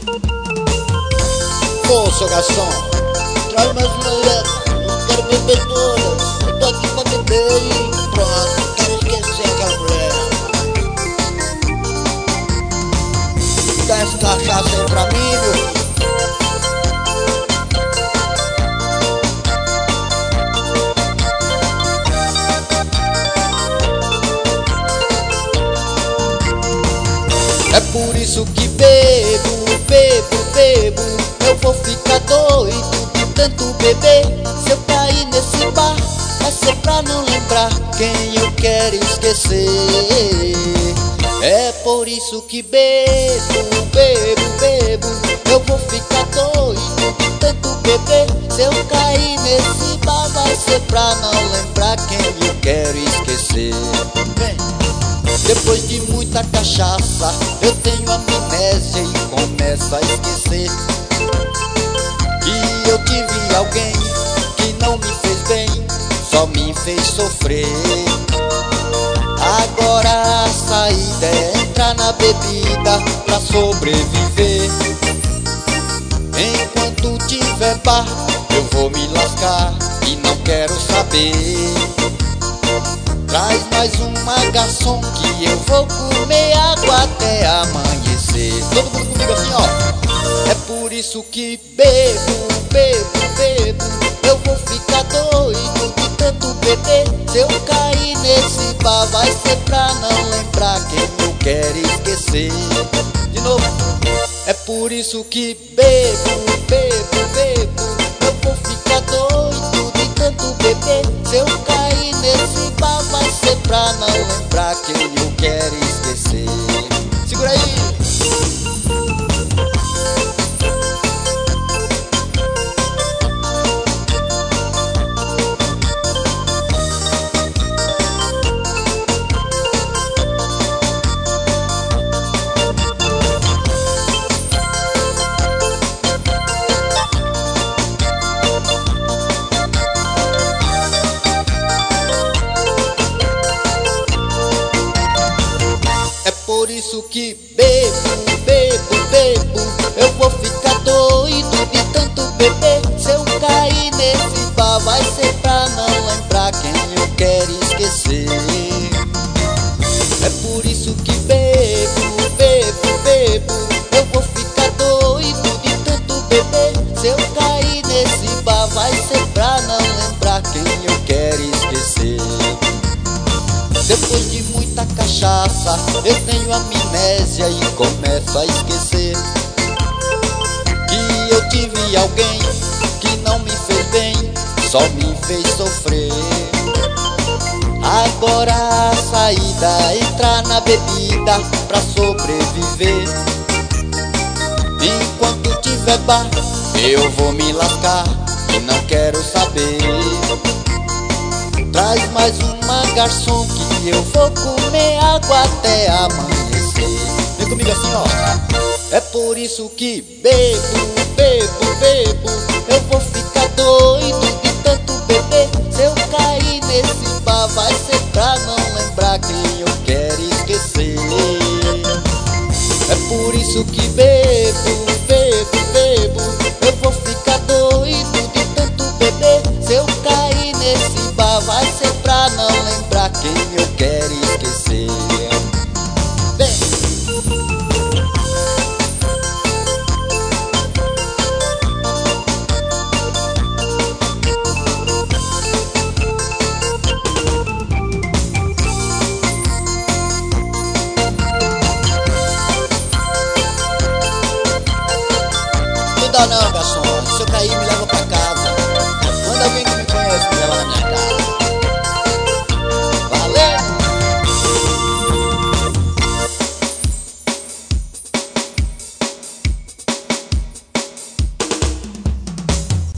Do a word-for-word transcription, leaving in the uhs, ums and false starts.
Ô, seu garçom, traz mais uma letra. Não quero beber todas. Eu tô aqui pra beber e pronto. Quero esquecer aquela mulher. Dá essa cachaça aí pra mim, meu filho. É por isso que bebo, bebo, bebo. Eu vou ficar doido de tanto beber. Se eu cair nesse bar, vai ser pra não lembrar quem eu quero esquecer. É por isso que bebo, bebo, bebo. Eu vou ficar doido de tanto beber. Se eu cair nesse bar, vai ser pra não lembrar quem eu quero esquecer. Vem. Depois de muita cachaça, eu tenho amnésia e começo a esquecer que eu tive alguém que não me fez bem, só me fez sofrer. Agora a saída é entrar na bebida pra sobreviver. Enquanto tiver bar, eu vou me lascar e não quero saber. Traz mais uma, garçom, que eu vou comer água até amanhecer. Todo mundo comigo assim, ó. É por isso que bebo, bebo, bebo. Eu vou ficar doido de tanto beber. Se eu cair nesse bar, vai ser pra não lembrar quem eu quero esquecer. De novo. É por isso que bebo, bebo, bebo. Eu vou ficar doido de tanto beber. Se eu cair nesse bar, vai ser pra não lembrar quem eu quero esquecer. Segura aí! Por isso que bebo, bebo, bebo. Eu vou ficar doido de tanto beber. Se eu cair nesse bar, vai ser pra não lembrar quem eu quero esquecer. É por isso que bebo, bebo, bebo. Eu vou ficar doido de tanto beber. Se eu cair nesse bar, vai ser pra não lembrar quem eu quero esquecer. Depois de muita cachaça, eu tenho amnésia e começo a esquecer que eu tive alguém que não me fez bem, só me fez sofrer. Agora a saída é entrar na bebida pra sobreviver. Enquanto tiver bar, eu vou me lascar e não quero saber. Traz mais uma, garçom, que eu vou comer água até amanhecer. Vem comigo assim, ó. É por isso que bebo, bebo, bebo. Eu vou ficar doido de tanto beber. Se eu cair nesse bar, vai ser pra não lembrar quem eu quero esquecer. É por isso que bebo, bebo, bebo. Eu vou ficar doido de tanto beber. Se eu cair nesse bar, vai ser pra não lembrar quem eu quero esquecer. Vem! Não dá não, garçom. Se eu cair, me leva